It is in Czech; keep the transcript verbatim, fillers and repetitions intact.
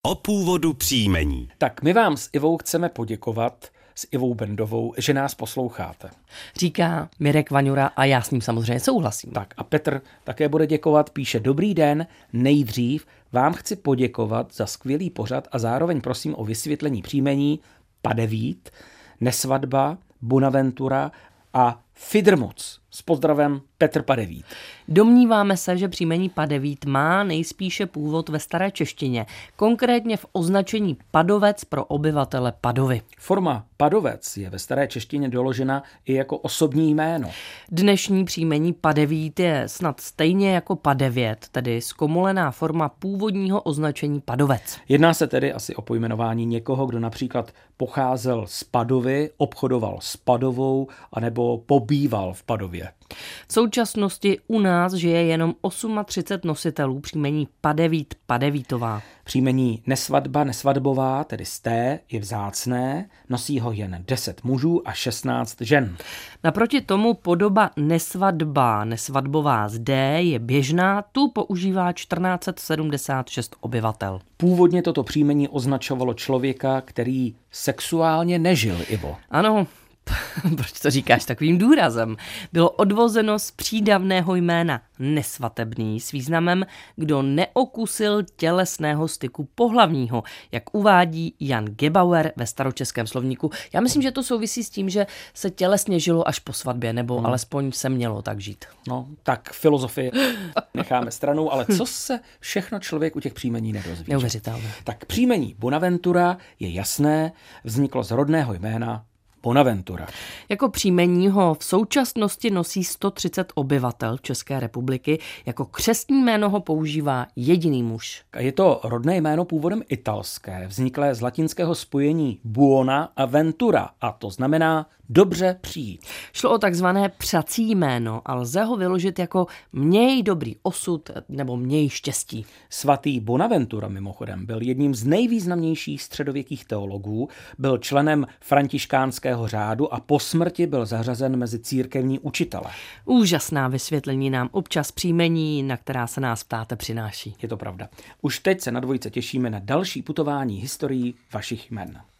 O původu příjmení. Tak my vám s Ivou chceme poděkovat, s Ivou Bendovou, že nás posloucháte. Říká Mirek Vaňura a já s ním samozřejmě souhlasím. Tak a Petr také bude děkovat, píše: Dobrý den, nejdřív vám chci poděkovat za skvělý pořad a zároveň prosím o vysvětlení příjmení Padevít, Nesvadba, Bonaventura a Fidrmoc. S pozdravem Petr Padevít. Domníváme se, že příjmení Padevít má nejspíše původ ve staré češtině, konkrétně v označení Padovec pro obyvatele Padovy. Forma Padovec je ve staré češtině doložena i jako osobní jméno. Dnešní příjmení Padevít je snad stejně jako Padevět, tedy zkomolená forma původního označení Padovec. Jedná se tedy asi o pojmenování někoho, kdo například pocházel z Padovy, obchodoval s Padovou anebo pobýval v Padově. V současnosti u nás žije jenom třicet osm nositelů příjmení Padevít, Padevítová. Příjmení Nesvadba, Nesvadbová, tedy sté, je vzácné, nosí ho jen deset mužů a šestnáct žen. Naproti tomu podoba Nesvadba, Nesvadbová z D je běžná, tu používá čtrnáct set sedmdesát šest obyvatel. Původně toto příjmení označovalo člověka, který sexuálně nežil, Ivo. Ano. Proč to říkáš takovým důrazem? Bylo odvozeno z přídavného jména nesvatebný s významem, kdo neokusil tělesného styku pohlavního, jak uvádí Jan Gebauer ve staročeském slovníku. Já myslím, že to souvisí s tím, že se tělesně žilo až po svatbě, nebo hmm. alespoň se mělo tak žít. No, tak filozofii necháme stranou, ale co se všechno člověk u těch příjmení nedozví? Neuvěřitelné. Tak příjmení Bonaventura je jasné, vzniklo z rodného jména Bonaventura. Jako příjmení ho v současnosti nosí sto třicet obyvatel České republiky. Jako křestní jméno ho používá jediný muž. Je to rodné jméno původem italské, vzniklé z latinského spojení buona a ventura, a to znamená dobře přijít. Šlo o takzvané přací jméno a lze ho vyložit jako měj dobrý osud nebo měj štěstí. Svatý Bonaventura mimochodem byl jedním z nejvýznamnějších středověkých teologů, byl členem františkánského řádu a po smrti byl zařazen mezi církevní učitele. Úžasná vysvětlení nám občas příjmení, na která se nás ptáte, přináší. Je to pravda. Už teď se na dvojce těšíme na další putování historií vašich jmen.